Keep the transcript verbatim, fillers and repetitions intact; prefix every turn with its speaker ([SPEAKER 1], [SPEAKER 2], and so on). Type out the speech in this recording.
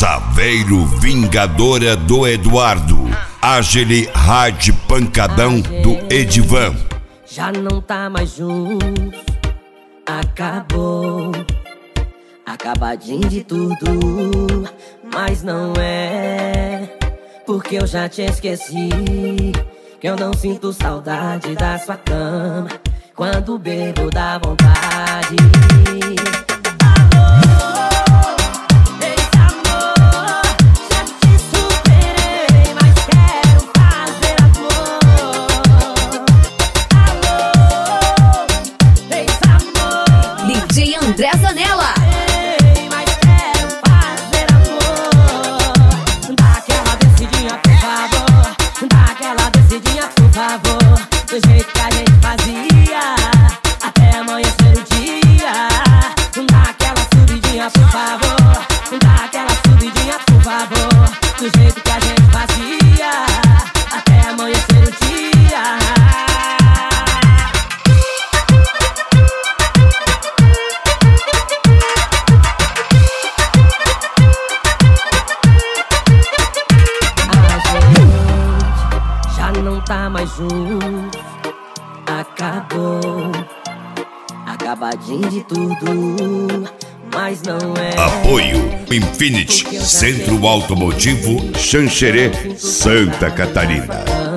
[SPEAKER 1] Saveiro Vingadora do Eduardo. Agile Hard Pancadão do Edivan.
[SPEAKER 2] Já não tá mais juntos, acabou, acabadinho de tudo. Mas não é, porque eu já te esqueci, que eu não sinto saudade da sua cama quando bebo dá vontade.
[SPEAKER 3] André Zanella.
[SPEAKER 2] Ei, mas quero fazer amor. Dá aquela descidinha, por favor. Dá aquela descidinha, por favor. Do jeito que a gente fazia, até amanhecer o dia. Dá aquela subidinha, por favor. Dá aquela subidinha, por favor. Do jeito que a gente fazia, até amanhecer o dia. Não tá mais junto, acabou, acabadinho de tudo, mas não é.
[SPEAKER 1] Apoio Infinity, Centro Automotivo Xanxerê, Santa Catarina.